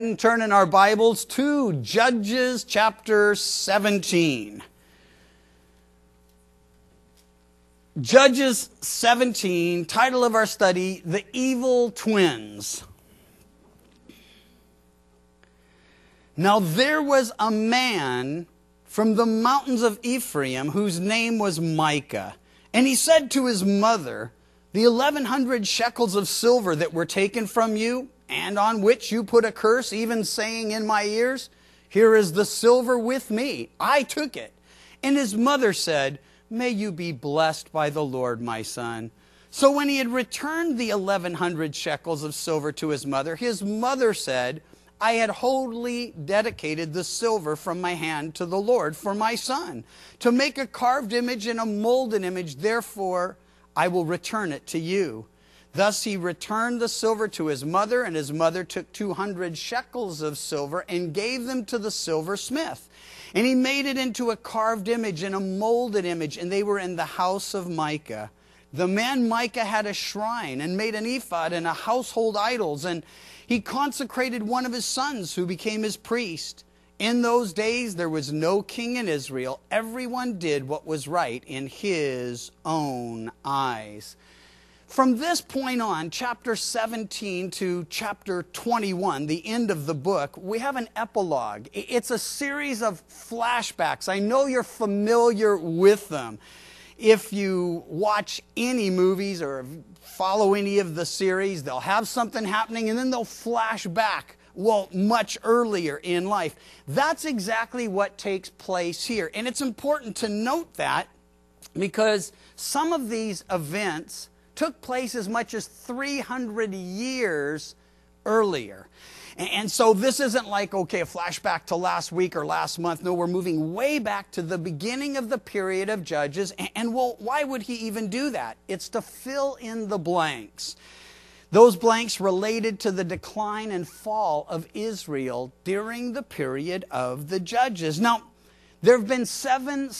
And turn in our Bibles to Judges chapter 17. Judges 17, title of our study, The Evil Twins. Now there was a man from the mountains of Ephraim whose name was Micah. And he said to his mother, "The 1,100 shekels of silver that were taken from you, and on which you put a curse, even saying in my ears, here is the silver with me. I took it." And his mother said, "May you be blessed by the Lord, my son." So when he had returned the 1,100 shekels of silver to his mother said, "I had wholly dedicated the silver from my hand to the Lord for my son, to make a carved image and a molded image. Therefore, I will return it to you." Thus he returned the silver to his mother, and his mother took 200 shekels of silver and gave them to the silversmith. And he made it into a carved image and a molded image, and they were in the house of Micah. The man Micah had a shrine and made an ephod and a household idols, and he consecrated one of his sons who became his priest. In those days there was no king in Israel. Everyone did what was right in his own eyes. From this point on, chapter 17 to chapter 21, the end of the book, we have an epilogue. It's a series of flashbacks. I know you're familiar with them. If you watch any movies or follow any of the series, they'll have something happening and then they'll flash back, well, much earlier in life. That's exactly what takes place here. And it's important to note that because some of these events took place as much as 300 years earlier. And so this isn't like, okay, a flashback to last week or last month. No, we're moving way back to the beginning of the period of Judges. And well, why would he even do that? It's to fill in the blanks. Those blanks related to the decline and fall of Israel during the period of the Judges. Now, there have been 7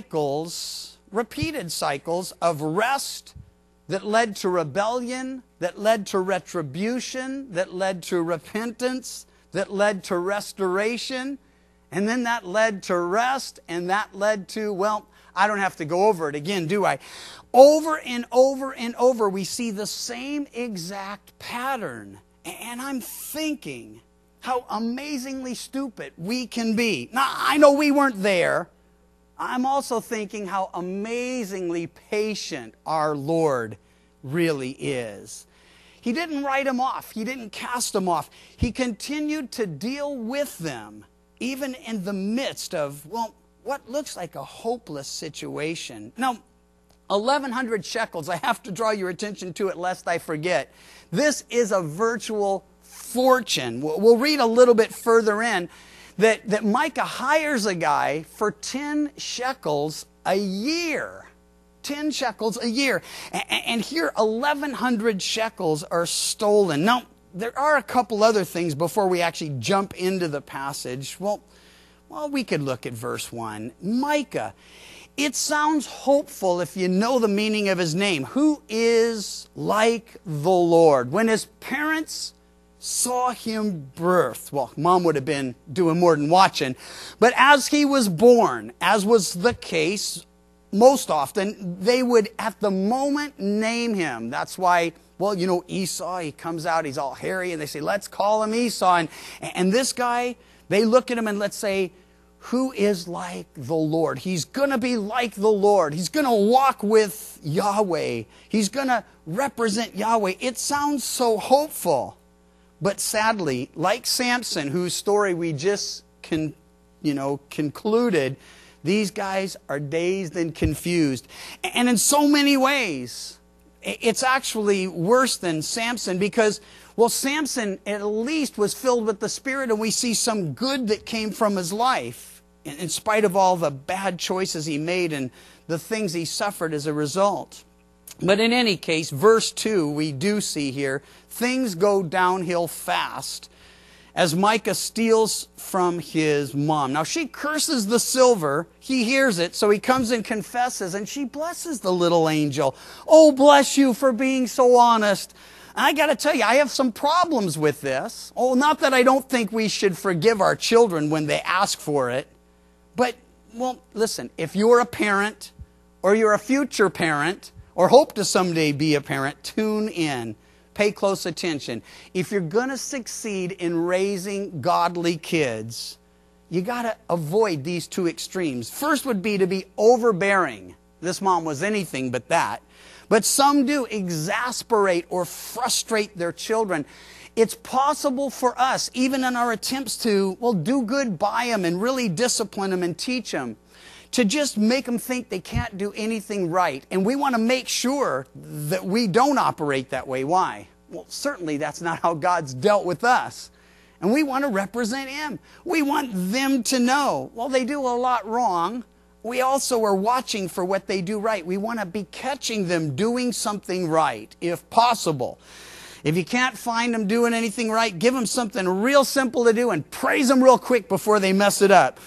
cycles, repeated cycles of rest, that led to rebellion, that led to retribution, that led to repentance, that led to restoration, and then that led to rest, and that led to, well, I don't have to go over it again, do I? Over and over and over, we see the same exact pattern. And I'm thinking how amazingly stupid we can be. Now, I know we weren't there. I'm also thinking how amazingly patient our Lord really is. He didn't write them off. He didn't cast them off. He continued to deal with them, even in the midst of, well, what looks like a hopeless situation. Now, 1,100 shekels, I have to draw your attention to it lest I forget. This is a virtual fortune. We'll read a little bit further in that Micah hires a guy for 10 shekels a year. 10 shekels a year. And here 1,100 shekels are stolen. Now, there are a couple other things before we actually jump into the passage. Well, we could look at verse 1. Micah. It sounds hopeful if you know the meaning of his name. Who is like the Lord? When his parents saw him birth. Well, mom would have been doing more than watching. But as he was born, as was the case most often, they would at the moment name him. That's why, well, you know, Esau, he comes out, he's all hairy, and they say, let's call him Esau. And this guy, they look at him and let's say, who is like the Lord? He's going to be like the Lord. He's going to walk with Yahweh. He's going to represent Yahweh. It sounds so hopeful. But sadly, like Samson, whose story we just concluded, these guys are dazed and confused. And in so many ways, it's actually worse than Samson because, well, Samson at least was filled with the Spirit, and we see some good that came from his life, in spite of all the bad choices he made and the things he suffered as a result. But in any case, verse 2, we do see here, things go downhill fast as Micah steals from his mom. Now, she curses the silver. He hears it, so he comes and confesses, and she blesses the little angel. "Oh, bless you for being so honest. I got to tell you, I have some problems with this. Oh, not that I don't think we should forgive our children when they ask for it. But, well, listen, if you're a parent or you're a future parent or hope to someday be a parent, tune in. Pay close attention. If you're going to succeed in raising godly kids, you got to avoid these two extremes. First would be to be overbearing. This mom was anything but that. But some do exasperate or frustrate their children. It's possible for us, even in our attempts to, well, do good by them and really discipline them and teach them, to just make them think they can't do anything right. And we want to make sure that we don't operate that way. Why? Well, certainly that's not how God's dealt with us. And we want to represent Him. We want them to know, well, they do a lot wrong. We also are watching for what they do right. We want to be catching them doing something right, if possible. If you can't find them doing anything right, give them something real simple to do and praise them real quick before they mess it up.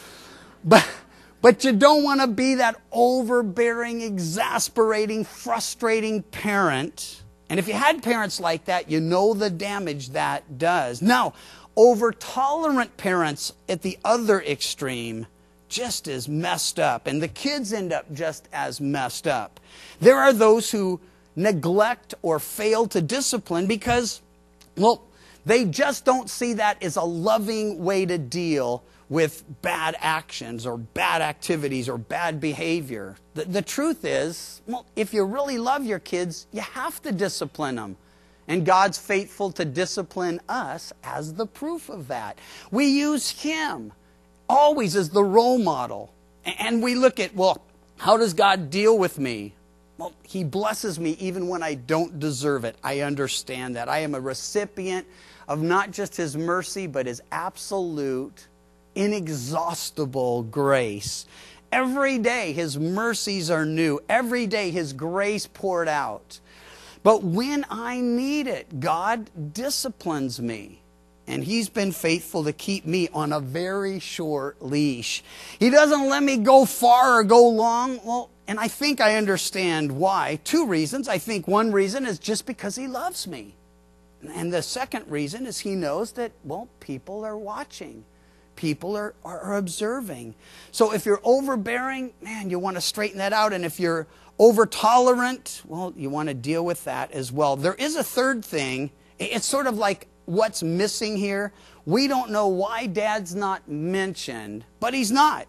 But you don't want to be that overbearing, exasperating, frustrating parent. And if you had parents like that, you know the damage that does. Now, over-tolerant parents at the other extreme, just as messed up. And the kids end up just as messed up. There are those who neglect or fail to discipline because, well, they just don't see that as a loving way to deal with bad actions or bad activities or bad behavior. The truth is, well, if you really love your kids, you have to discipline them. And God's faithful to discipline us as the proof of that. We use Him always as the role model. And we look at, well, how does God deal with me? Well, He blesses me even when I don't deserve it. I understand that. I am a recipient of not just His mercy, but His absolute, inexhaustible grace. Every day His mercies are new. Every day His grace poured out. But when I need it, God disciplines me. And He's been faithful to keep me on a very short leash. He doesn't let me go far or go long. Well, and I think I understand why. Two reasons. I think one reason is just because He loves me. And the second reason is He knows that, well, people are watching. People are observing. So if you're overbearing, man, you want to straighten that out. And if you're over-tolerant, well, you want to deal with that as well. There is a third thing. It's sort of like what's missing here. We don't know why Dad's not mentioned, but He's not.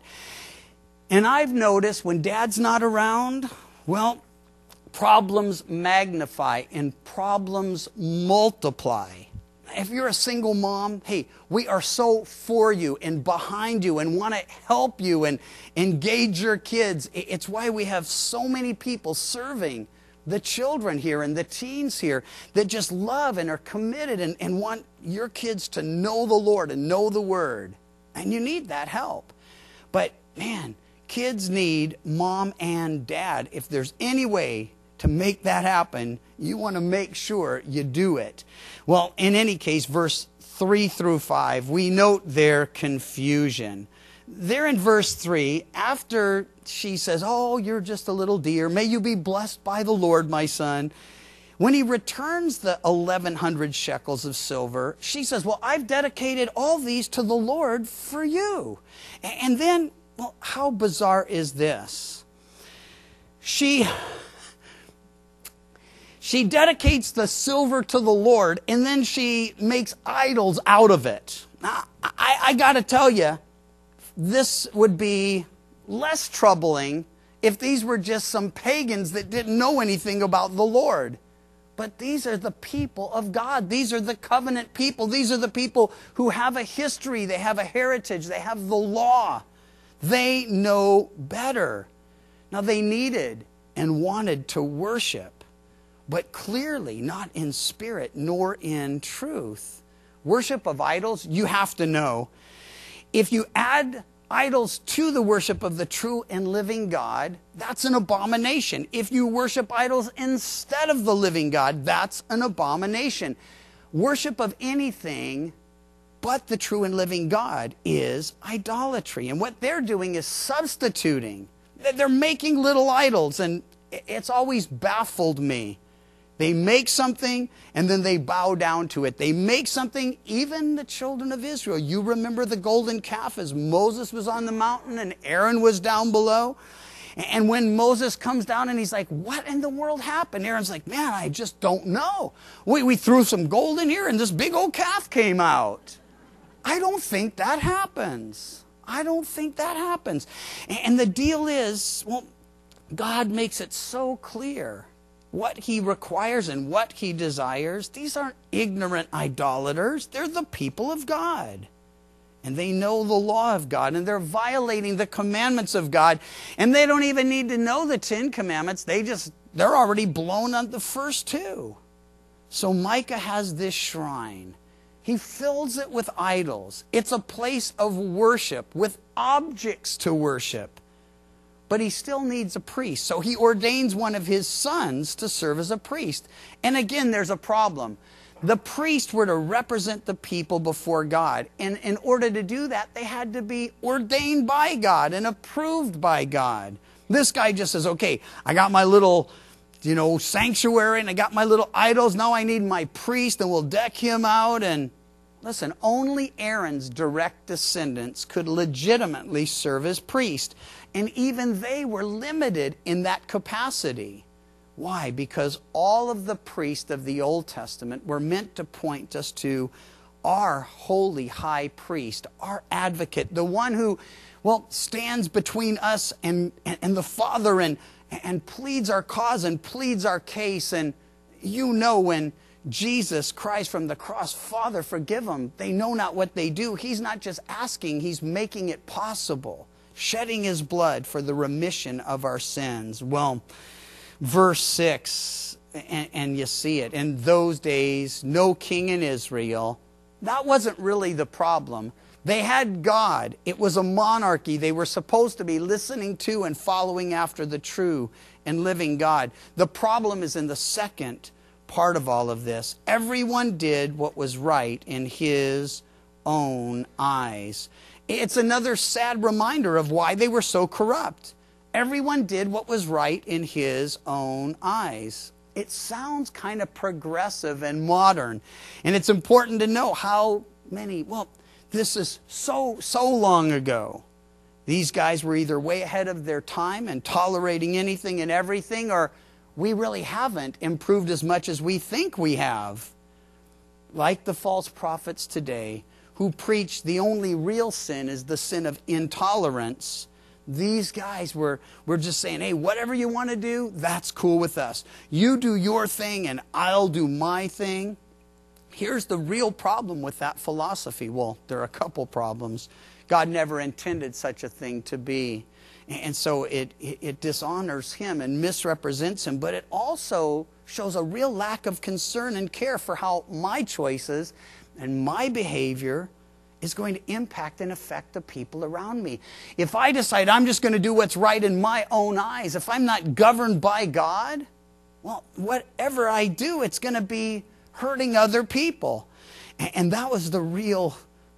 And I've noticed when Dad's not around, well, problems magnify and problems multiply. If you're a single mom, hey, we are so for you and behind you and want to help you and engage your kids. It's why we have so many people serving the children here and the teens here that just love and are committed and want your kids to know the Lord and know the Word. And you need that help. But, man, kids need mom and dad. If there's any way to make that happen, you want to make sure you do it. Well, in any case, verse 3 through 5, we note their confusion. There in verse 3, after she says, oh, you're just a little deer, may you be blessed by the Lord, my son. When he returns the 1,100 shekels of silver, she says, well, I've dedicated all these to the Lord for you. And then, well, how bizarre is this? She dedicates the silver to the Lord, and then she makes idols out of it. Now, I got to tell you, this would be less troubling if these were just some pagans that didn't know anything about the Lord. But these are the people of God. These are the covenant people. These are the people who have a history. They have a heritage. They have the law. They know better. Now, they needed and wanted to worship, but clearly not in spirit nor in truth. Worship of idols, you have to know. If you add idols to the worship of the true and living God, that's an abomination. If you worship idols instead of the living God, that's an abomination. Worship of anything but the true and living God is idolatry. And what they're doing is substituting. They're making little idols, and it's always baffled me They make something, and then they bow down to it. They make something, even the children of Israel. You remember the golden calf as Moses was on the mountain and Aaron was down below? And when Moses comes down and he's like, what in the world happened? Aaron's like, man, I just don't know. We threw some gold in here and this big old calf came out. I don't think that happens. I don't think that happens. And the deal is, well, God makes it so clear what he requires and what he desires. These aren't ignorant idolaters. They're the people of God. And they know the law of God, and they're violating the commandments of God. And they don't even need to know the 10 commandments. They're already blown on the first 2. So Micah has this shrine. He fills it with idols. It's a place of worship with objects to worship. But he still needs a priest. So he ordains one of his sons to serve as a priest. And again, there's a problem. The priests were to represent the people before God. And in order to do that, they had to be ordained by God and approved by God. This guy just says, okay, I got my little, sanctuary and I got my little idols. Now I need my priest and we'll deck him out. And listen, only Aaron's direct descendants could legitimately serve as priest. And even they were limited in that capacity. Why? Because all of the priests of the Old Testament were meant to point us to our holy high priest, our advocate, the one who, stands between us and the Father and pleads our cause and pleads our case. And when Jesus Christ from the cross, Father, forgive them. They know not what they do. He's not just asking, he's making it possible, shedding his blood for the remission of our sins. Well, verse 6, and you see it. In those days, no king in Israel. That wasn't really the problem. They had God. It was a monarchy. They were supposed to be listening to and following after the true and living God. The problem is in the second part of all of this. Everyone did what was right in his own eyes. It's another sad reminder of why they were so corrupt. Everyone did what was right in his own eyes. It sounds kind of progressive and modern. And it's important to know how many, this is so long ago. These guys were either way ahead of their time and tolerating anything and everything, or we really haven't improved as much as we think we have. Like the false prophets today who preach the only real sin is the sin of intolerance. These guys were just saying, hey, whatever you want to do, that's cool with us. You do your thing and I'll do my thing. Here's the real problem with that philosophy. Well, there are a couple problems. God never intended such a thing to be. And so it dishonors him and misrepresents him. But it also shows a real lack of concern and care for how my choices and my behavior is going to impact and affect the people around me. If I decide I'm just going to do what's right in my own eyes, if I'm not governed by God, whatever I do, it's going to be hurting other people. And that was the real,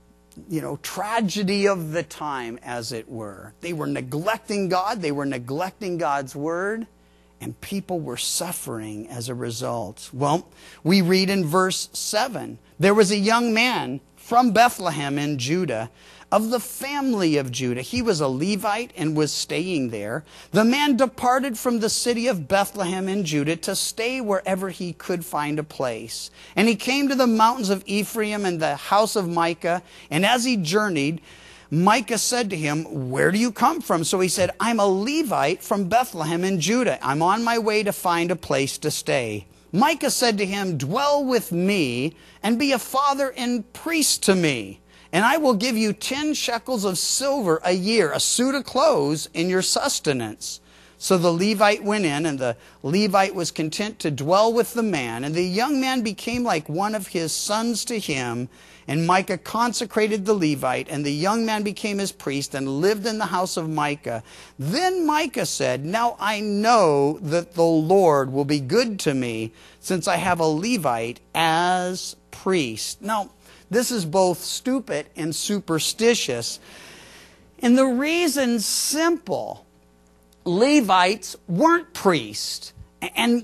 tragedy of the time, as it were. They were neglecting God. They were neglecting God's word. And people were suffering as a result. Well, we read in verse 7, there was a young man from Bethlehem in Judah, of the family of Judah. He was a Levite and was staying there. The man departed from the city of Bethlehem in Judah to stay wherever he could find a place. And he came to the mountains of Ephraim and the house of Micah. And as he journeyed, Micah said to him, where do you come from? So he said, I'm a Levite from Bethlehem in Judah. I'm on my way to find a place to stay. Micah said to him, dwell with me and be a father and priest to me. And I will give you 10 shekels of silver a year, a suit of clothes in your sustenance. So the Levite went in, and the Levite was content to dwell with the man. And the young man became like one of his sons to him. And Micah consecrated the Levite, and the young man became his priest and lived in the house of Micah. Then Micah said, now I know that the Lord will be good to me, since I have a Levite as priest. Now, this is both stupid and superstitious. And the reason's simple. Levites weren't priests. And,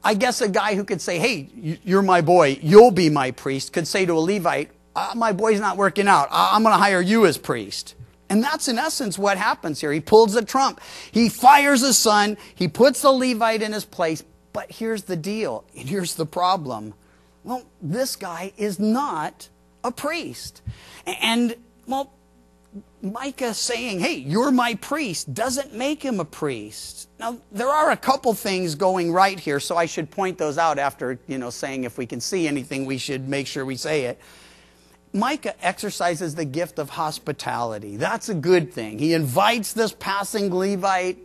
I guess a guy who could say, hey, you're my boy, you'll be my priest, could say to a Levite, my boy's not working out, I'm going to hire you as priest. And that's in essence what happens here. He pulls the trump. He fires his son. He puts the Levite in his place. But here's the deal. And here's the problem. Well, this guy is not a priest. And, well, Micah saying, hey, you're my priest, doesn't make him a priest. Now, there are a couple things going right here, so I should point those out after, saying if we can see anything, we should make sure we say it. Micah exercises the gift of hospitality. That's a good thing. He invites this passing Levite,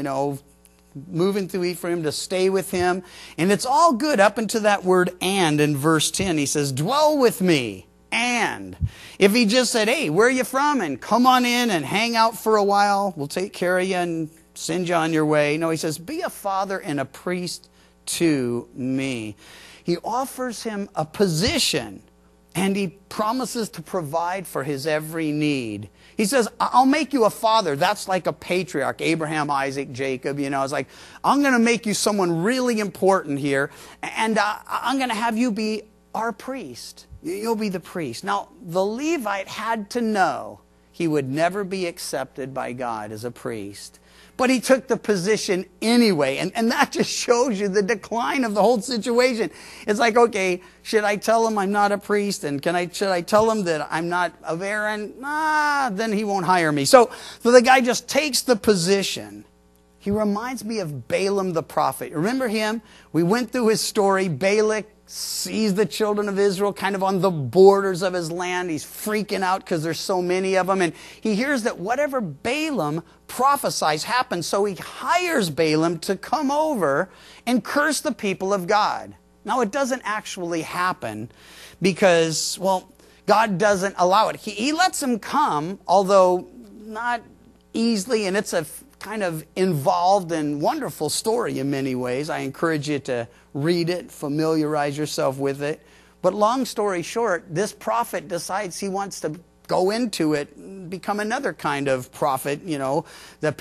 moving through Ephraim, to stay with him. And it's all good up into that word and in verse 10. He says, dwell with me. And if he just said, hey, where are you from? And come on in and hang out for a while. We'll take care of you and send you on your way. No, he says, be a father and a priest to me. He offers him a position. And he promises to provide for his every need. He says, I'll make you a father. That's like a patriarch, Abraham, Isaac, Jacob. It's like, I'm going to make you someone really important here. And I'm going to have you be our priest. You'll be the priest. Now, the Levite had to know he would never be accepted by God as a priest. But he took the position anyway. And that just shows you the decline of the whole situation. It's like, okay, should I tell him I'm not a priest? And should I tell him that I'm not of Aaron? Then he won't hire me. So the guy just takes the position. He reminds me of Balaam the prophet. Remember him? We went through his story. Balak sees the children of Israel kind of on the borders of his land. He's freaking out because there's so many of them. And he hears that whatever Balaam prophesies happens. So he hires Balaam to come over and curse the people of God. Now, it doesn't actually happen because, God doesn't allow it. He lets him come, although not easily. And it's a kind of involved and wonderful story in many ways. I encourage you to read it, familiarize yourself with it. But long story short, this prophet decides he wants to go into it and become another kind of prophet, the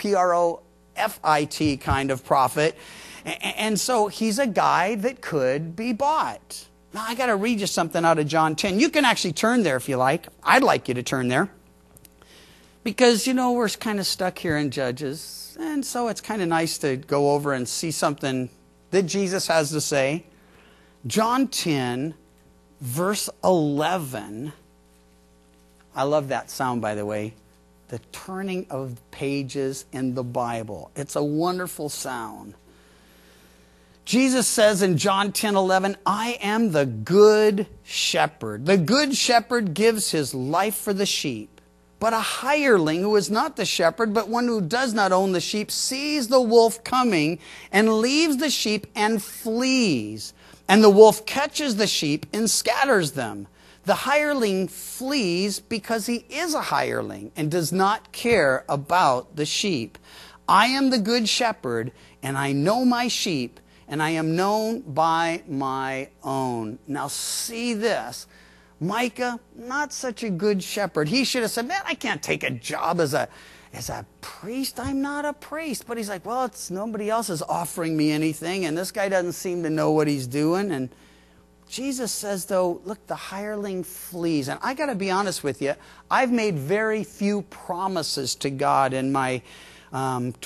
Prophet kind of prophet. And so he's a guy that could be bought. Now, I got to read you something out of John 10. You can actually turn there if you like. I'd like you to turn there. Because, we're kind of stuck here in Judges. And so it's kind of nice to go over and see something that Jesus has to say. John 10, verse 11. I love that sound, by the way. The turning of pages in the Bible. It's a wonderful sound. Jesus says in John 10:11, I am the good shepherd. The good shepherd gives his life for the sheep. But a hireling who is not the shepherd, but one who does not own the sheep, sees the wolf coming and leaves the sheep and flees. And the wolf catches the sheep and scatters them. The hireling flees because he is a hireling and does not care about the sheep. I am the good shepherd, and I know my sheep, and I am known by my own. Now see this. Micah, not such a good shepherd. He should have said, man, I can't take a job as a priest. I'm not a priest. But he's like, well, it's nobody else is offering me anything, and this guy doesn't seem to know what he's doing. And Jesus says, though, look, the hireling flees. And I got to be honest with you, I've made very few promises to God in my it's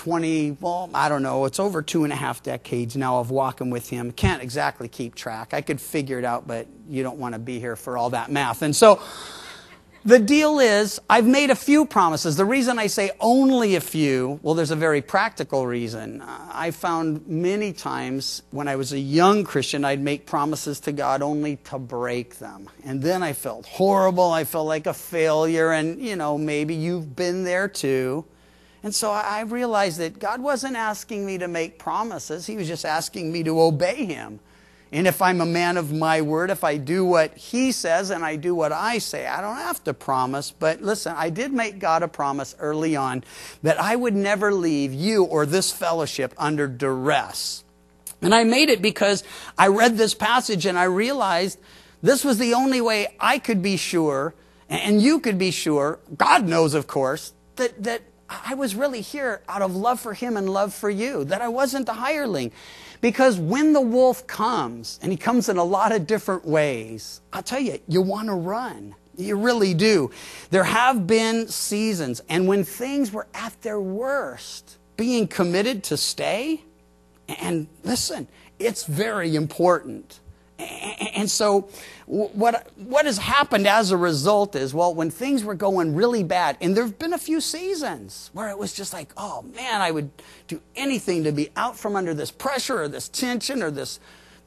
over 2.5 decades now of walking with him. Can't exactly keep track. I could figure it out, but you don't want to be here for all that math. And so the deal is, I've made a few promises. The reason I say only a few, well, there's a very practical reason. I found many times when I was a young Christian, I'd make promises to God only to break them. And then I felt horrible. I felt like a failure. And, maybe you've been there too. And so I realized that God wasn't asking me to make promises. He was just asking me to obey him. And if I'm a man of my word, if I do what he says and I do what I say, I don't have to promise. But listen, I did make God a promise early on that I would never leave you or this fellowship under duress. And I made it because I read this passage and I realized this was the only way I could be sure, and you could be sure, God knows, of course, that I was really here out of love for him and love for you, that I wasn't a hireling. Because when the wolf comes, and he comes in a lot of different ways, I'll tell you, you want to run. You really do. There have been seasons, and when things were at their worst, being committed to stay, and listen, it's very important. And so what has happened as a result is, well, when things were going really bad, and there have been a few seasons where it was just like, oh man, I would do anything to be out from under this pressure or this tension or this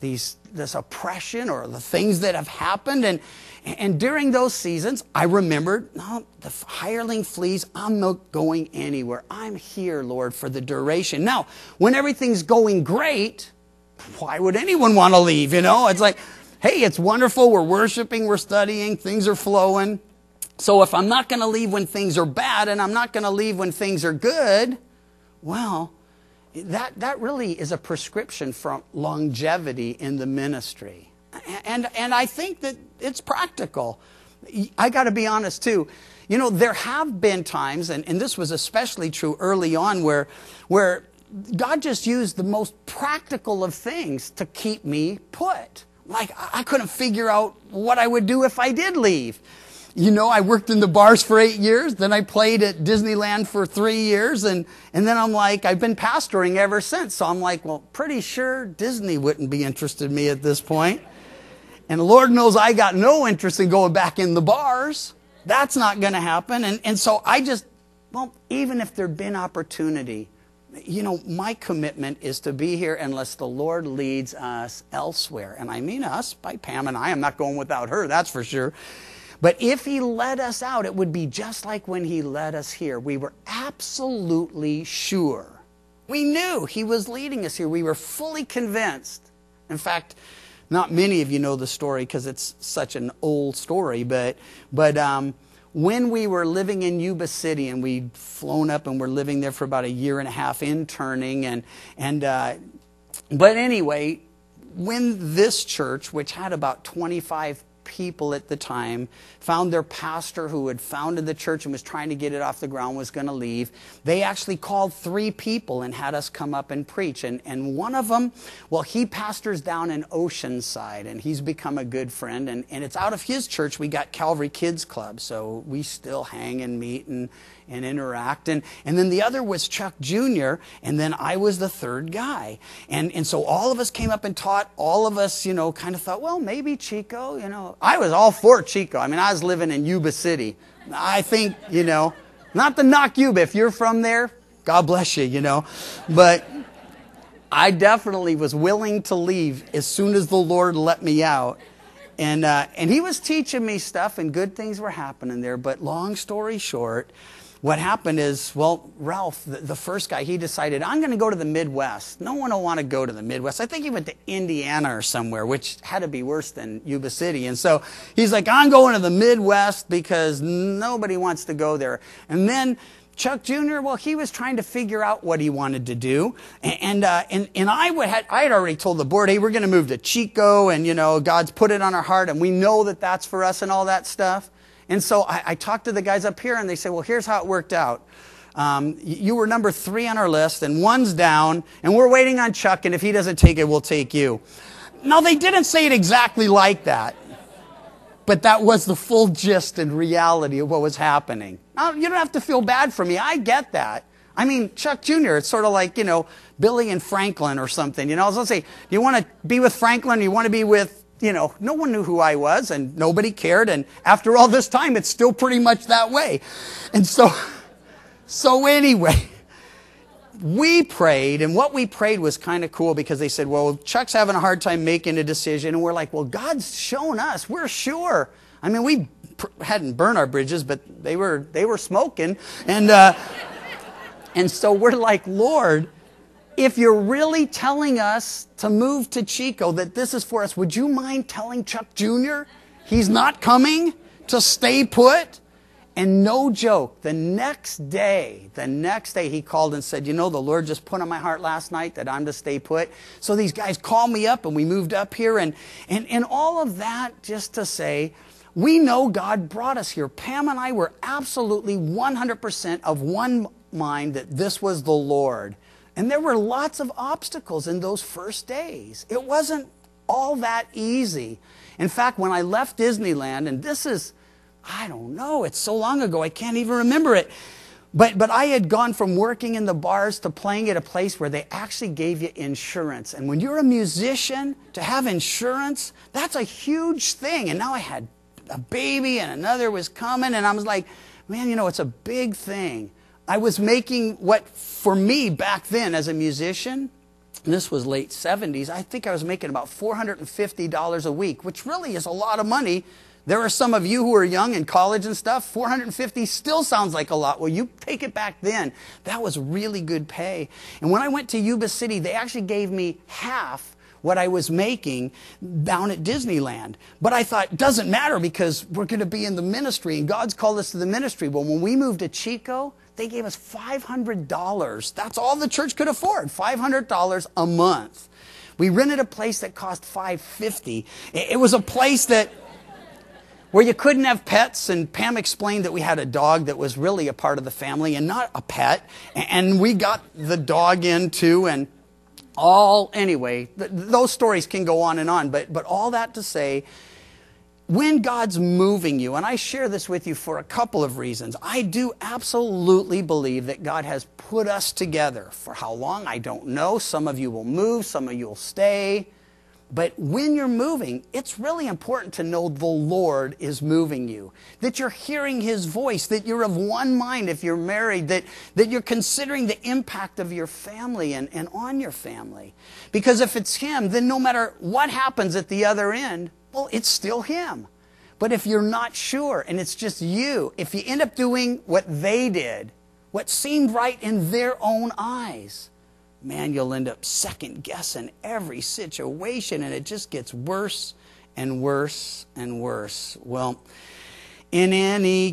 oppression or the things that have happened. And during those seasons, I remembered, no, the hireling flees, I'm not going anywhere. I'm here, Lord, for the duration. Now, when everything's going great, why would anyone want to leave? You know, it's like, hey, it's wonderful. We're worshiping, we're studying, things are flowing. So if I'm not going to leave when things are bad and I'm not going to leave when things are good, well, that really is a prescription for longevity in the ministry. And I think that it's practical. I got to be honest too. You know, there have been times, and this was especially true early on, where God just used the most practical of things to keep me put. Like, I couldn't figure out what I would do if I did leave. You know, I worked in the bars for 8 years. Then I played at Disneyland for 3 years. And then I'm like, I've been pastoring ever since. So I'm like, well, pretty sure Disney wouldn't be interested in me at this point. And Lord knows I got no interest in going back in the bars. That's not going to happen. And so I just, well, even if there'd been opportunity, you know, my commitment is to be here unless the Lord leads us elsewhere. And I mean us, by Pam and I. I'm not going without her, that's for sure. But if he led us out, it would be just like when he led us here. We were absolutely sure. We knew he was leading us here. We were fully convinced. In fact, not many of you know the story because it's such an old story, but when we were living in Yuba City and we'd flown up and were living there for about a year and a half interning, but anyway, when this church, which had about 25 people at the time, found their pastor who had founded the church and was trying to get it off the ground was going to leave, they actually called 3 people and had us come up and preach. And one of them, well, he pastors down in Oceanside, and he's become a good friend. And it's out of his church we got Calvary Kids Club, so we still hang and meet and interact. And then the other was Chuck Jr., and then I was the third guy. And so all of us came up and taught. All of us, you know, kind of thought, well, maybe Chico, you know. I was all for Chico. I mean, I was living in Yuba City. I think, you know, not to knock Yuba. If you're from there, God bless you, you know. But I definitely was willing to leave as soon as the Lord let me out. And he was teaching me stuff, and good things were happening there. But long story short, what happened is, well, Ralph, the first guy, he decided, I'm going to go to the Midwest. No one will want to go to the Midwest. I think he went to Indiana or somewhere, which had to be worse than Yuba City. And so he's like, I'm going to the Midwest because nobody wants to go there. And then Chuck Jr., well, he was trying to figure out what he wanted to do. And I had already told the board, hey, we're going to move to Chico, and, you know, God's put it on our heart, and we know that that's for us and all that stuff. And so I talked to the guys up here, and they said, well, here's how it worked out. You were number 3 on our list, and 1's down, and we're waiting on Chuck, and if he doesn't take it, we'll take you. Now, they didn't say it exactly like that, but that was the full gist and reality of what was happening. Now, you don't have to feel bad for me. I get that. I mean, Chuck Jr., it's sort of like, you know, Billy and Franklin or something. You know, let's say, do you want to be with Franklin? Do you want to be with, you know, no one knew who I was, and nobody cared. And after all this time, it's still pretty much that way. And so anyway, we prayed, and what we prayed was kind of cool because they said, well, Chuck's having a hard time making a decision. And we're like, well, God's shown us. We're sure. I mean, we hadn't burned our bridges, but they were smoking. And so we're like, Lord, if you're really telling us to move to Chico, that this is for us, would you mind telling Chuck Jr. he's not coming, to stay put? And no joke, the next day, he called and said, you know, the Lord just put on my heart last night that I'm to stay put. So these guys called me up, and we moved up here. And all of that just to say, we know God brought us here. Pam and I were absolutely 100% of one mind that this was the Lord. And there were lots of obstacles in those first days. It wasn't all that easy. In fact, when I left Disneyland, and this is, I don't know, it's so long ago, I can't even remember it. But I had gone from working in the bars to playing at a place where they actually gave you insurance. And when you're a musician, to have insurance, that's a huge thing. And now I had a baby and another was coming, and I was like, man, it's a big thing. I was making what, for me back then as a musician, and this was late 70s, I think I was making about $450 a week, which really is a lot of money. There are some of you who are young in college and stuff. $450 still sounds like a lot. Well, you take it back then. That was really good pay. And when I went to Yuba City, they actually gave me half what I was making down at Disneyland. But I thought, it doesn't matter because we're going to be in the ministry and God's called us to the ministry. Well, when we moved to Chico, they gave us $500. That's all the church could afford, $500 a month. We rented a place that cost $550. It was a place where you couldn't have pets, and Pam explained that we had a dog that was really a part of the family and not a pet. And we got the dog in too, and anyway, those stories can go on, but all that to say, when God's moving you, and I share this with you for a couple of reasons, I do absolutely believe that God has put us together. For how long, I don't know. Some of you will move, some of you will stay. But when you're moving, it's really important to know the Lord is moving you, that you're hearing His voice, that you're of one mind if you're married, that you're considering the impact of your family and on your family. Because if it's Him, then no matter what happens at the other end, well, it's still Him. But if you're not sure and it's just you, if you end up doing what they did, what seemed right in their own eyes, man, you'll end up second-guessing every situation, and it just gets worse and worse and worse. Well, in any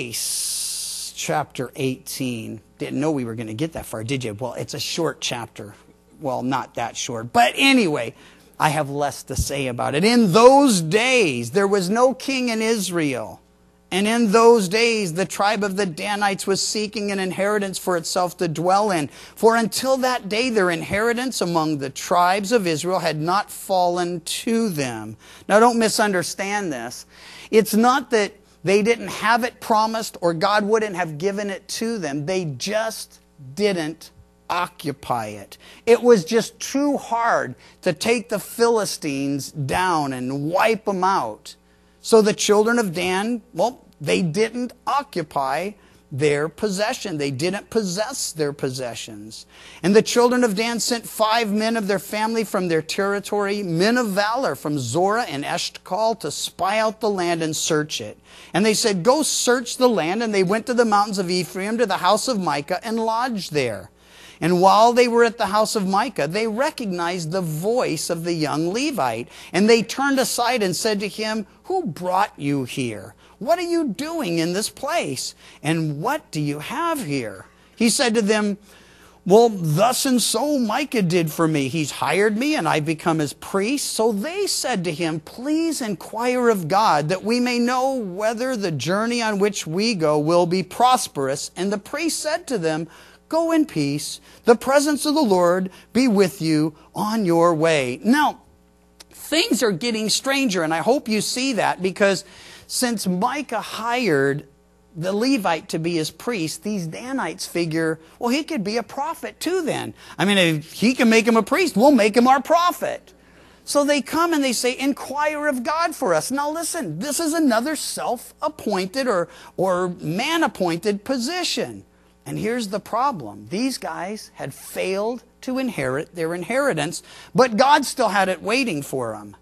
case, chapter 18. Didn't know we were going to get that far, did you? Well, it's a short chapter. Well, not that short. But anyway, I have less to say about it. In those days, there was no king in Israel. And in those days, the tribe of the Danites was seeking an inheritance for itself to dwell in. For until that day, their inheritance among the tribes of Israel had not fallen to them. Now, don't misunderstand this. It's not that they didn't have it promised or God wouldn't have given it to them. They just didn't occupy it. It was just too hard to take the Philistines down and wipe them out. So the children of Dan, well, they didn't occupy their possession. They didn't possess their possessions. And the children of Dan sent 5 men of their family from their territory, men of valor from Zorah and Eshtaol, to spy out the land and search it. And they said, go search the land. And they went to the mountains of Ephraim, to the house of Micah, and lodged there. And while they were at the house of Micah, they recognized the voice of the young Levite. And they turned aside and said to him, who brought you here? What are you doing in this place? And what do you have here? He said to them, well, thus and so Micah did for me. He's hired me and I've become his priest. So they said to him, please inquire of God that we may know whether the journey on which we go will be prosperous. And the priest said to them, go in peace. The presence of the Lord be with you on your way. Now, things are getting stranger, and I hope you see that, because since Micah hired the Levite to be his priest, these Danites figure, well, he could be a prophet too then. I mean, if he can make him a priest, we'll make him our prophet. So they come and they say, inquire of God for us. Now listen, this is another self-appointed or man-appointed position. And here's the problem. These guys had failed to inherit their inheritance, but God still had it waiting for them.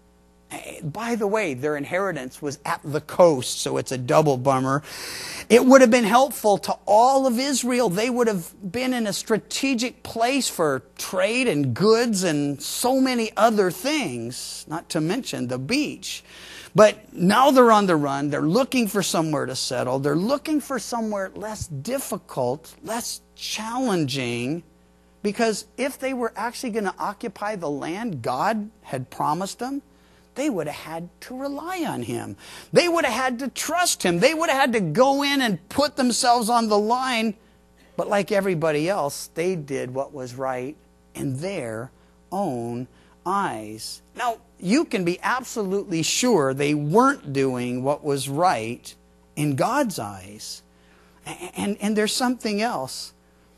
By the way, their inheritance was at the coast, so it's a double bummer. It would have been helpful to all of Israel. They would have been in a strategic place for trade and goods and so many other things, not to mention the beach. But now they're on the run. They're looking for somewhere to settle. They're looking for somewhere less difficult, less challenging, because if they were actually going to occupy the land God had promised them, they would have had to rely on Him. They would have had to trust Him. They would have had to go in and put themselves on the line But like everybody else, they did what was right in their own eyes. Now, you can be absolutely sure they weren't doing what was right in God's eyes. And there's something else.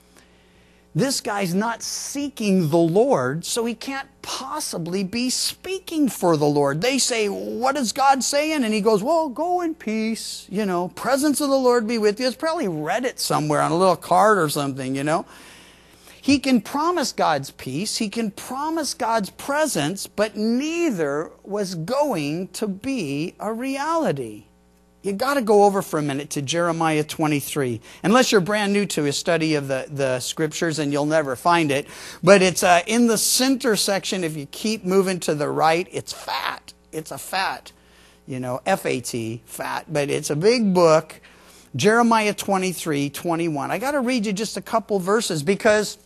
This guy's not seeking the Lord, so he can't possibly be speaking for the Lord. They say, what is God saying? And he goes, well, go in peace. You know, presence of the Lord be with you. It's probably read it somewhere on a little card or something, you know. He can promise God's peace. He can promise God's presence, but neither was going to be a reality. You got to go over for a minute to Jeremiah 23. Unless you're brand new to a study of the scriptures, and you'll never find it. But it's in the center section. If you keep moving to the right, it's fat. It's a fat, you know, F-A-T, fat. But it's a big book, Jeremiah 23, 21. I got to read you just a couple verses because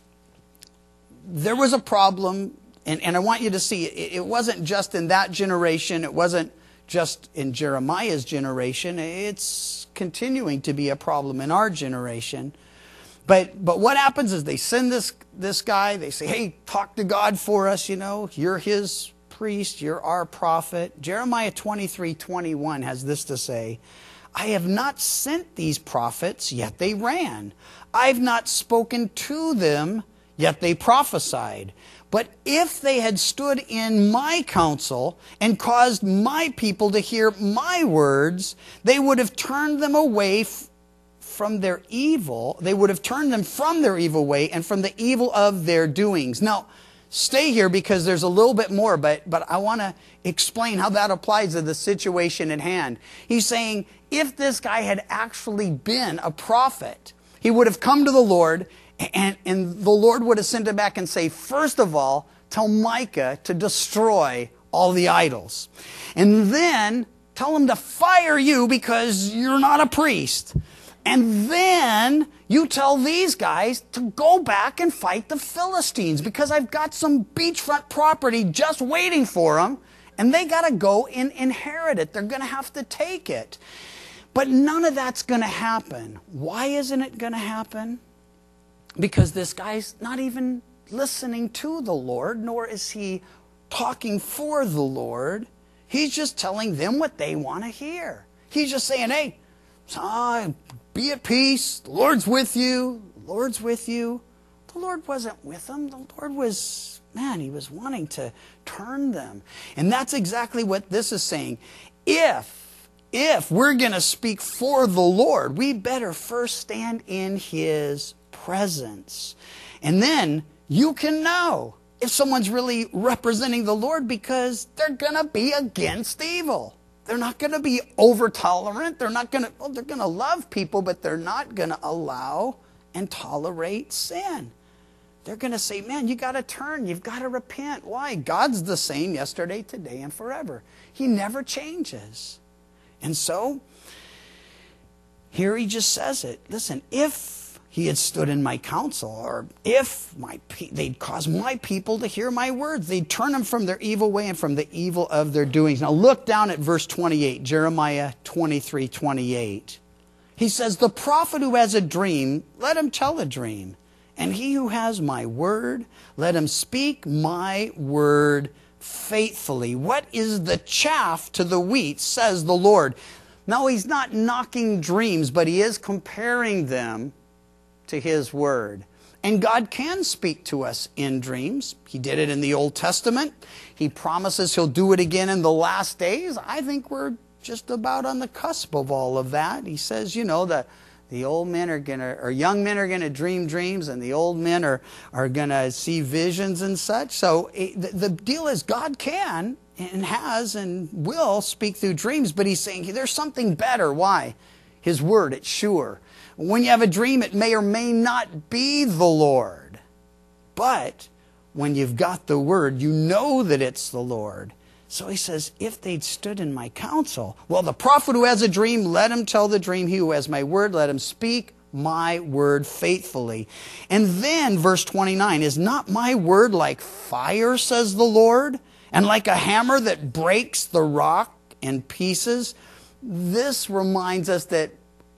there was a problem. And I want you to see, it wasn't just in that generation. It wasn't just in Jeremiah's generation. It's continuing to be a problem in our generation. But what happens is they send this guy. They say, hey, talk to God for us. You know, you're his priest. You're our prophet. Jeremiah 23:21 has this to say, I have not sent these prophets, yet they ran. I've not spoken to them, yet they prophesied. But if they had stood in my counsel and caused my people to hear my words, they would have turned them away from their evil. They would have turned them from their evil way and from the evil of their doings. Now, stay here because there's a little bit more, but I want to explain how that applies to the situation at hand. He's saying if this guy had actually been a prophet, he would have come to the Lord. And the Lord would have sent him back and say, first of all, tell Micah to destroy all the idols. And then tell him to fire you because you're not a priest. And then you tell these guys to go back and fight the Philistines because I've got some beachfront property just waiting for them. And they got to go and inherit it. They're going to have to take it. But none of that's going to happen. Why isn't it going to happen? Because this guy's not even listening to the Lord, nor is he talking for the Lord. He's just telling them what they want to hear. He's just saying, hey, be at peace. The Lord's with you. The Lord's with you. The Lord wasn't with them. The Lord was, man, he was wanting to turn them. And that's exactly what this is saying. If we're going to speak for the Lord, we better first stand in his presence. And then you can know if someone's really representing the Lord because they're going to be against evil. They're not going to be over tolerant. They're going to love people, but they're not going to allow and tolerate sin. They're going to say, man, you got to turn. You've got to repent. Why? God's the same yesterday, today, and forever. He never changes. And so here he just says it. Listen, if he had stood in my counsel, or if they'd cause my people to hear my words, they'd turn them from their evil way and from the evil of their doings. Now look down at verse 28, Jeremiah 23:28. He says, the prophet who has a dream, let him tell a dream. And he who has my word, let him speak my word faithfully. What is the chaff to the wheat, says the Lord. Now he's not knocking dreams, but he is comparing them to his word. And God can speak to us in dreams. He did it in the Old Testament. He promises he'll do it again in the last days. I think we're just about on the cusp of all of that. He says, you know, the old men are going to, or young men are going to dream dreams, and the old men are going to see visions and such. So the deal is God can and has and will speak through dreams, but he's saying there's something better. Why? His word, it's sure. When you have a dream, it may or may not be the Lord. But when you've got the word, you know that it's the Lord. So he says, if they'd stood in my counsel, well, the prophet who has a dream, let him tell the dream. He who has my word, let him speak my word faithfully. And then verse 29, is not my word like fire, says the Lord, and like a hammer that breaks the rock in pieces? This reminds us that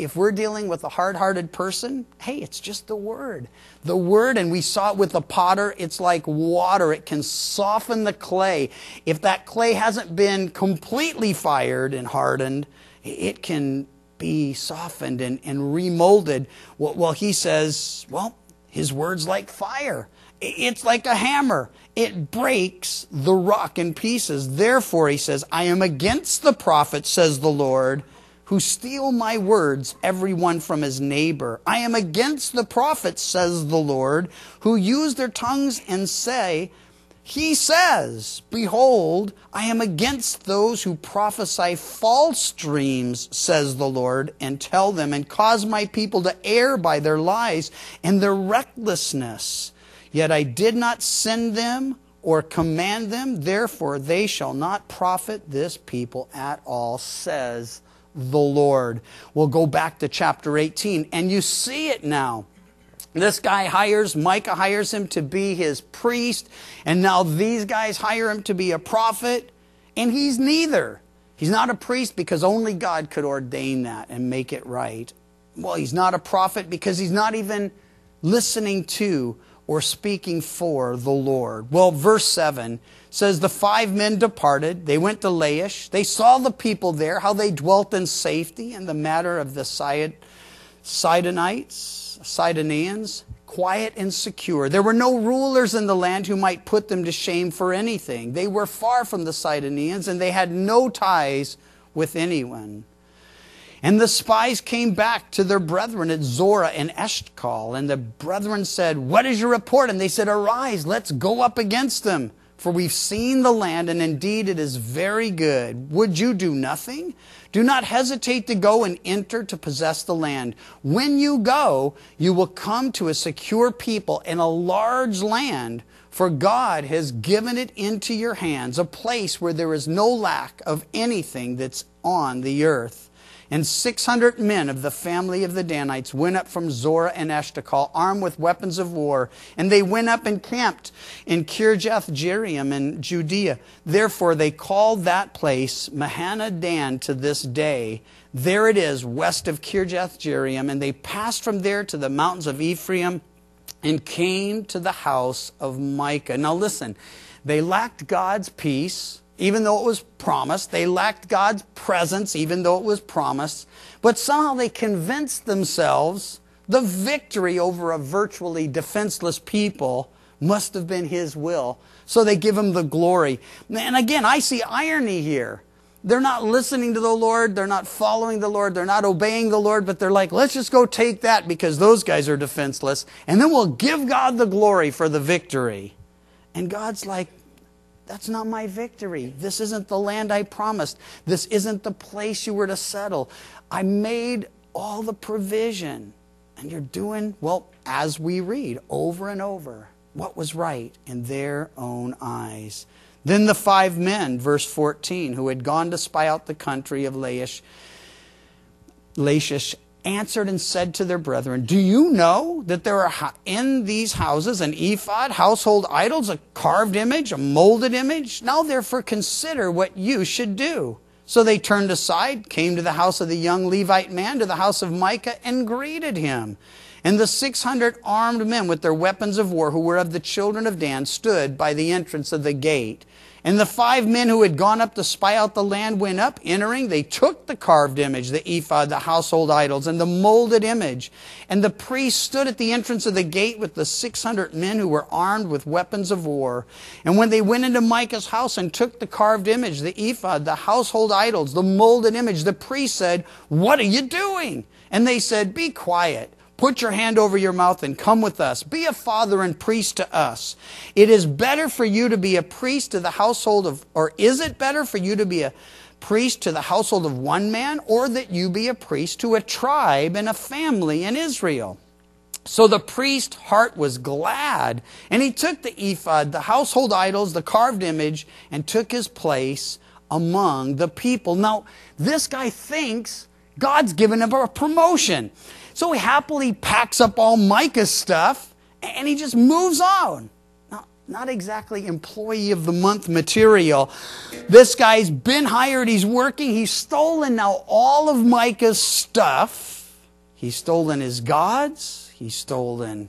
if we're dealing with a hard-hearted person, hey, it's just the Word. The Word, and we saw it with the potter, it's like water. It can soften the clay. If that clay hasn't been completely fired and hardened, it can be softened and remolded. Well, he says, well, his word's like fire. It's like a hammer. It breaks the rock in pieces. Therefore, he says, I am against the prophets, says the Lord, who steal my words, every one from his neighbor. I am against the prophets, says the Lord, who use their tongues and say, he says, behold, I am against those who prophesy false dreams, says the Lord, and tell them, and cause my people to err by their lies and their recklessness. Yet I did not send them or command them, therefore they shall not profit this people at all, says the Lord. We'll go back to chapter 18, and you see it now. This guy Micah hires him to be his priest, and now these guys hire him to be a prophet, and he's neither. He's not a priest because only God could ordain that and make it right. Well, he's not a prophet because he's not even listening to or speaking for the Lord. Well, verse 7 says, the 5 men departed. They went to Laish. They saw the people there, how they dwelt in safety in the matter of the Sidonians, quiet and secure. There were no rulers in the land who might put them to shame for anything. They were far from the Sidonians, and they had no ties with anyone. And the spies came back to their brethren at Zorah and Eshtaol, and the brethren said, what is your report? And they said, arise, let's go up against them. For we've seen the land, and indeed it is very good. Would you do nothing? Do not hesitate to go and enter to possess the land. When you go, you will come to a secure people and a large land, for God has given it into your hands, a place where there is no lack of anything that's on the earth. And 600 men of the family of the Danites went up from Zorah and Eshtaol, armed with weapons of war. And they went up and camped in Kirjath-jearim in Judea. Therefore they called that place Mahaneh-dan to this day. There it is, west of Kirjath-jearim. And they passed from there to the mountains of Ephraim and came to the house of Micah. Now listen, they lacked God's peace, even though it was promised. They lacked God's presence, even though it was promised. But somehow they convinced themselves the victory over a virtually defenseless people must have been His will. So they give Him the glory. And again, I see irony here. They're not listening to the Lord. They're not following the Lord. They're not obeying the Lord. But they're like, let's just go take that because those guys are defenseless. And then we'll give God the glory for the victory. And God's like, that's not my victory. This isn't the land I promised. This isn't the place you were to settle. I made all the provision. And you're doing, well, as we read over and over, what was right in their own eyes. Then the 5 men, verse 14, who had gone to spy out the country of Lachish, answered and said to their brethren, do you know that there are in these houses an ephod, household idols, a carved image, a molded image? Now therefore consider what you should do. So they turned aside, came to the house of the young Levite man, to the house of Micah, and greeted him. And the 600 armed men with their weapons of war, who were of the children of Dan, stood by the entrance of the gate. And the 5 men who had gone up to spy out the land went up, entering. They took the carved image, the ephod, the household idols, and the molded image. And the priest stood at the entrance of the gate with the 600 men who were armed with weapons of war. And when they went into Micah's house and took the carved image, the ephod, the household idols, the molded image, the priest said, what are you doing? And they said, be quiet. Put your hand over your mouth and come with us. Be a father and priest to us. It is better for you to be a priest to the household of, or is it better for you to be a priest to the household of one man, or that you be a priest to a tribe and a family in Israel? So the priest's heart was glad, and he took the ephod, the household idols, the carved image, and took his place among the people. Now, this guy thinks God's given him a promotion. So he happily packs up all Micah's stuff, and he just moves on. Not exactly employee of the month material. This guy's been hired, he's working, he's stolen now all of Micah's stuff, He's stolen his gods. He's stolen,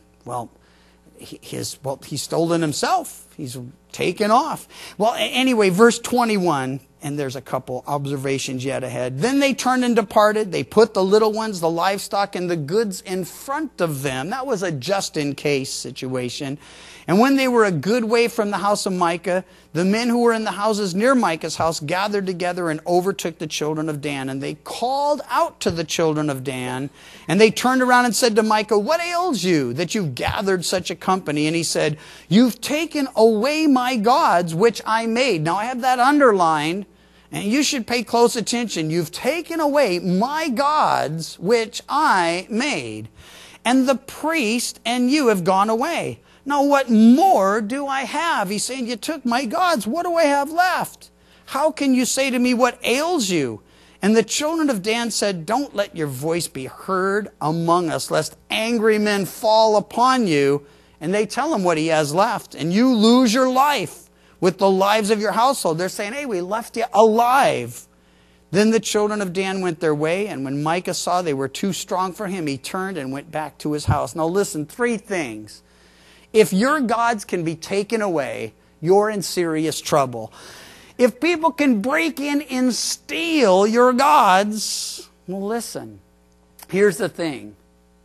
he's stolen himself. He's taken off. Well, anyway, verse 21, and there's a couple observations yet ahead. Then they turned and departed. They put the little ones, the livestock, and the goods in front of them. That was a just-in-case situation. And when they were a good way from the house of Micah, the men who were in the houses near Micah's house gathered together and overtook the children of Dan. And they called out to the children of Dan, and they turned around and said to Micah, "What ails you that you've gathered such a company?" And he said, "You've taken away my gods, which I made." Now I have that underlined, and you should pay close attention. You've taken away my gods, which I made. And the priest and you have gone away. Now what more do I have? He's saying, you took my gods. What do I have left? How can you say to me, what ails you? And the children of Dan said, don't let your voice be heard among us, lest angry men fall upon you. And they tell him what he has left, and you lose your life with the lives of your household. They're saying, hey, we left you alive. Then the children of Dan went their way, and when Micah saw they were too strong for him, he turned and went back to his house. Now listen, 3 things. If your gods can be taken away, you're in serious trouble. If people can break in and steal your gods, well, listen, here's the thing.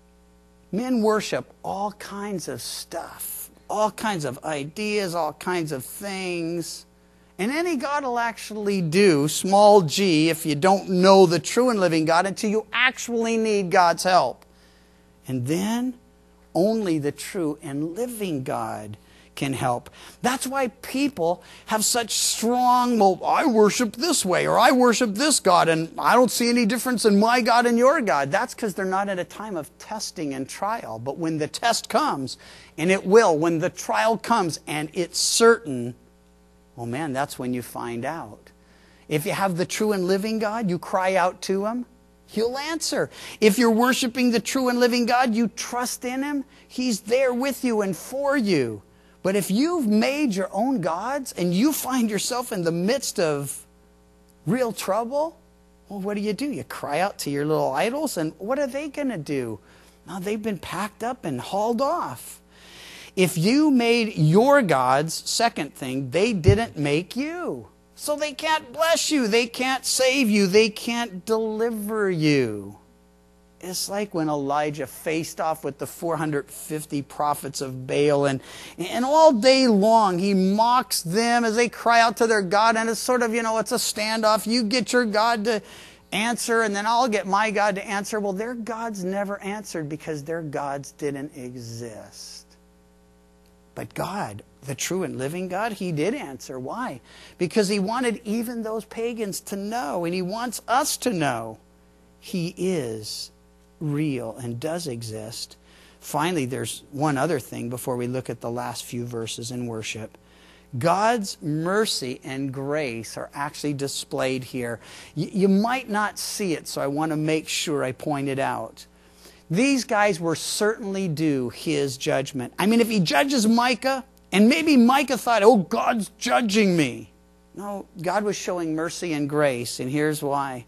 Men worship all kinds of stuff, all kinds of ideas, all kinds of things. And any God will actually do, small g, if you don't know the true and living God, until you actually need God's help. And then only the true and living God can help. That's why people have such strong, well, I worship this way, or I worship this God, and I don't see any difference in my God and your God. That's because they're not at a time of testing and trial. But when the test comes, and it will, when the trial comes, and it's certain, well, man, that's when you find out. If you have the true and living God, you cry out to Him, He'll answer. If you're worshiping the true and living God, you trust in Him, He's there with you and for you. But if you've made your own gods and you find yourself in the midst of real trouble, well, what do? You cry out to your little idols, and what are they going to do? Now, they've been packed up and hauled off. If you made your gods, second thing, they didn't make you. So they can't bless you, they can't save you, they can't deliver you. It's like when Elijah faced off with the 450 prophets of Baal, and all day long he mocks them as they cry out to their God, and it's sort of, it's a standoff. You get your God to answer, and then I'll get my God to answer. Well, their gods never answered because their gods didn't exist. But God, the true and living God, He did answer. Why? Because He wanted even those pagans to know, and He wants us to know He is real and does exist. Finally, there's one other thing before we look at the last few verses in worship. God's mercy and grace are actually displayed here. You might not see it, so I want to make sure I point it out. These guys were certainly due His judgment. I mean, if He judges Micah, and maybe Micah thought, oh, God's judging me. No, God was showing mercy and grace, and here's why.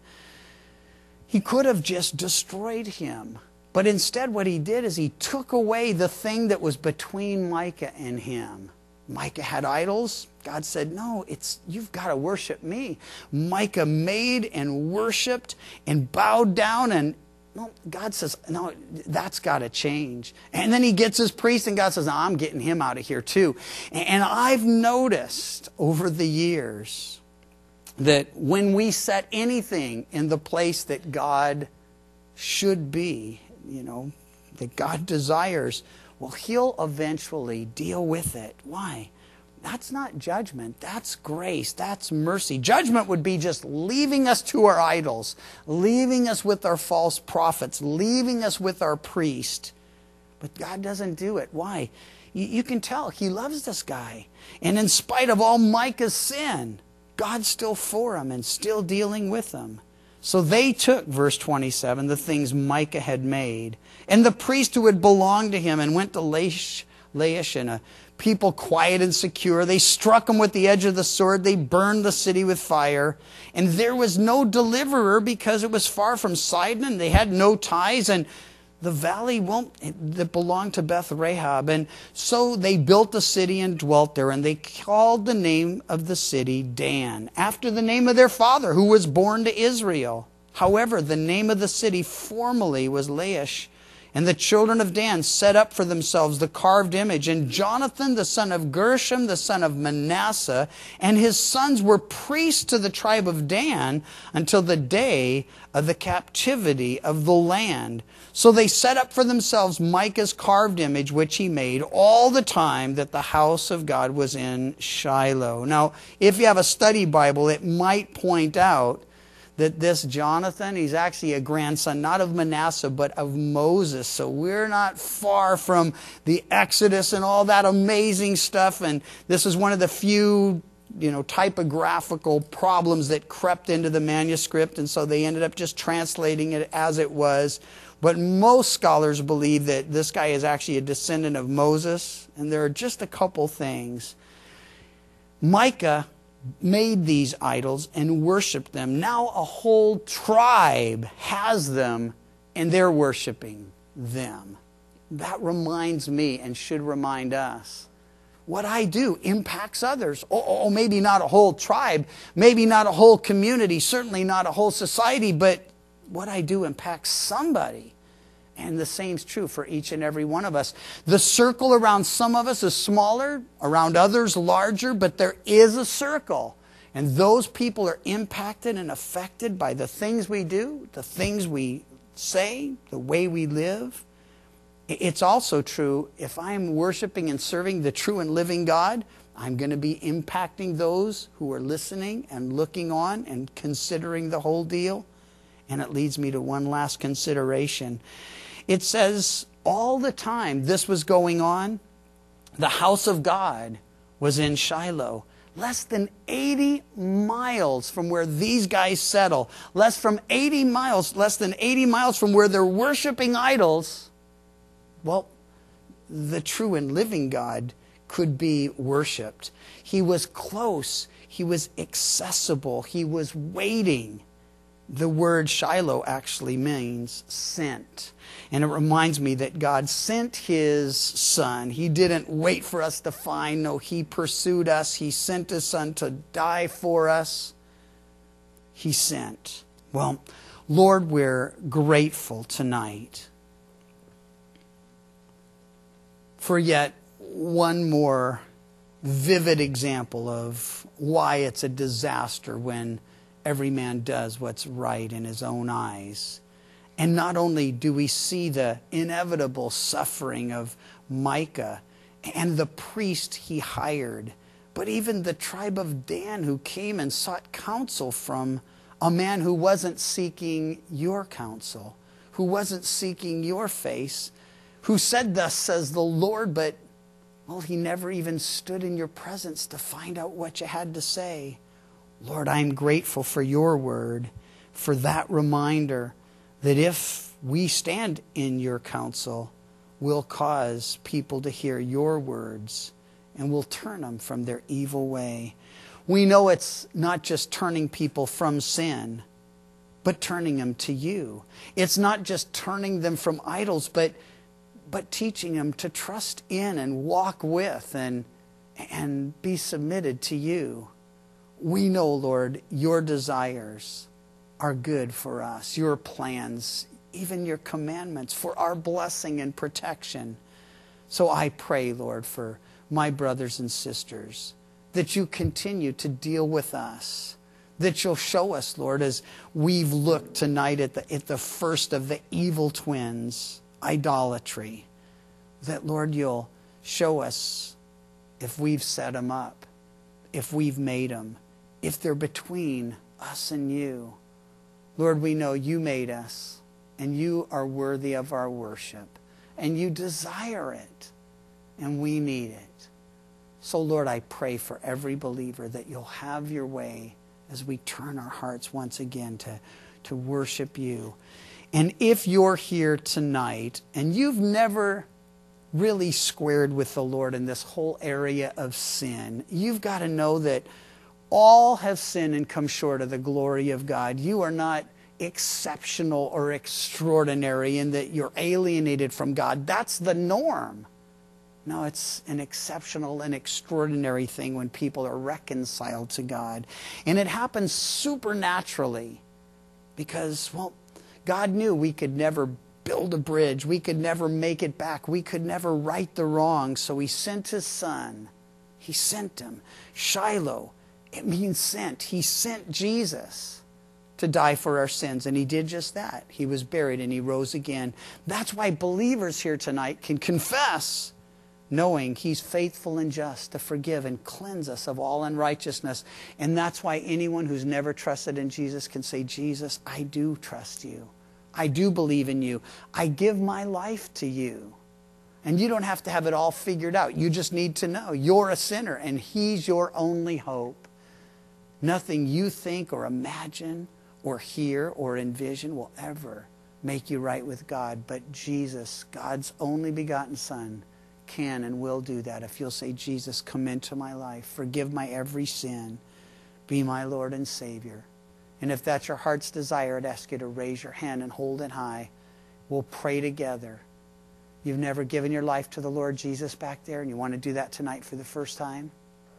He could have just destroyed him. But instead what He did is He took away the thing that was between Micah and him. Micah had idols. God said, no, you've got to worship me. Micah made and worshiped and bowed down, and no, God says, no, that's got to change. And then He gets His priest, and God says, no, I'm getting him out of here too. And I've noticed over the years that when we set anything in the place that God should be, that God desires, well, He'll eventually deal with it. Why? That's not judgment. That's grace. That's mercy. Judgment would be just leaving us to our idols, leaving us with our false prophets, leaving us with our priest. But God doesn't do it. Why? You can tell He loves this guy. And in spite of all Micah's sin, God's still for him and still dealing with him. So they took, verse 27, the things Micah had made, and the priest who had belonged to him, and went to Laish and a people quiet and secure. They struck him with the edge of the sword. They burned the city with fire. And there was no deliverer because it was far from Sidon, and they had no ties. And the valley that belonged to Beth Rahab. And so they built a city and dwelt there, and they called the name of the city Dan, after the name of their father, who was born to Israel. However, the name of the city formerly was Laish. And the children of Dan set up for themselves the carved image. And Jonathan, the son of Gershom, the son of Manasseh, and his sons were priests to the tribe of Dan until the day of the captivity of the land. So they set up for themselves Micah's carved image, which he made all the time that the house of God was in Shiloh. Now, if you have a study Bible, it might point out that this Jonathan, he's actually a grandson, not of Manasseh, but of Moses. So we're not far from the Exodus and all that amazing stuff. And this is one of the few, typographical problems that crept into the manuscript. And so they ended up just translating it as it was. But most scholars believe that this guy is actually a descendant of Moses. And there are just a couple things. Micah made these idols and worshiped them. Now a whole tribe has them, and they're worshiping them. That reminds me, and should remind us, what I do impacts others. Maybe not a whole tribe, maybe not a whole community, certainly not a whole society, but what I do impacts somebody. And the same is true for each and every one of us. The circle around some of us is smaller, around others larger, but there is a circle. And those people are impacted and affected by the things we do, the things we say, the way we live. It's also true, if I'm worshiping and serving the true and living God, I'm going to be impacting those who are listening and looking on and considering the whole deal. And it leads me to one last consideration. It says all the time this was going on, the house of God was in Shiloh. Less than 80 miles from where these guys settle. Less than 80 miles from where they're worshiping idols. Well, the true and living God could be worshiped. He was close. He was accessible. He was waiting. The word Shiloh actually means sent. And it reminds me that God sent His Son. He didn't wait for us to find. No, He pursued us. He sent His Son to die for us. He sent. Well, Lord, we're grateful tonight for yet one more vivid example of why it's a disaster when every man does what's right in his own eyes. And not only do we see the inevitable suffering of Micah and the priest he hired, but even the tribe of Dan who came and sought counsel from a man who wasn't seeking your counsel, who wasn't seeking your face, who said, "Thus says the Lord," but, well, he never even stood in your presence to find out what you had to say. Lord, I'm grateful for your word, for that reminder that if we stand in your counsel, we'll cause people to hear your words and we'll turn them from their evil way. We know it's not just turning people from sin, but turning them to you. It's not just turning them from idols, but teaching them to trust in and walk with and be submitted to you. We know, Lord, your desires are good for us. Your plans, even your commandments, for our blessing and protection. So I pray, Lord, for my brothers and sisters, that you continue to deal with us, that you'll show us, Lord, as we've looked tonight at the first of the evil twins, idolatry, that, Lord, you'll show us if we've set them up, if we've made them, if they're between us and you. Lord, we know you made us, and you are worthy of our worship, and you desire it, and we need it. So, Lord, I pray for every believer that you'll have your way as we turn our hearts once again to worship you. And if you're here tonight and you've never really squared with the Lord in this whole area of sin, you've got to know that all have sinned and come short of the glory of God. You are not exceptional or extraordinary and that you're alienated from God. That's the norm. No, it's an exceptional and extraordinary thing when people are reconciled to God. And it happens supernaturally because, well, God knew we could never build a bridge. We could never make it back. We could never right the wrong. So he sent his son. He sent him. Shiloh, it means sent. He sent Jesus to die for our sins. And he did just that. He was buried and he rose again. That's why believers here tonight can confess, knowing he's faithful and just to forgive and cleanse us of all unrighteousness. And that's why anyone who's never trusted in Jesus can say, Jesus, I do trust you. I do believe in you. I give my life to you. And you don't have to have it all figured out. You just need to know you're a sinner and he's your only hope. Nothing you think or imagine or hear or envision will ever make you right with God. But Jesus, God's only begotten Son, can and will do that if you'll say, Jesus, come into my life, forgive my every sin, be my Lord and Savior. And if that's your heart's desire, I'd ask you to raise your hand and hold it high. We'll pray together. You've never given your life to the Lord Jesus back there, and you want to do that tonight for the first time?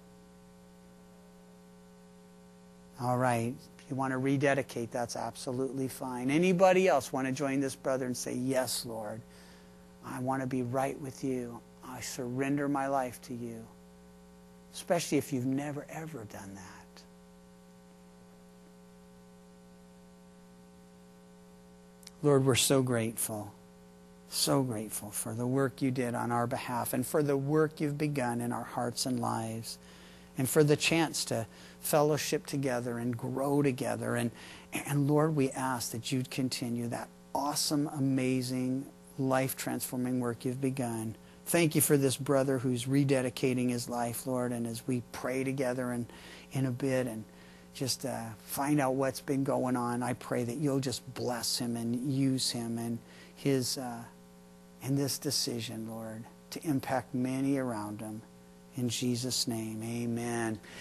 All right. If you want to rededicate, that's absolutely fine. Anybody else want to join this brother and say, yes, Lord, I want to be right with you. I surrender my life to you. Especially if you've never, ever done that. Lord, we're so grateful for the work you did on our behalf and for the work you've begun in our hearts and lives and for the chance to fellowship together and grow together. And Lord, we ask that you'd continue that awesome, amazing, life-transforming work you've begun. Thank you for this brother who's rededicating his life, Lord, and as we pray together in a bit and just find out what's been going on, I pray that you'll just bless him and use him and his in this decision, Lord, to impact many around him. In Jesus' name, amen.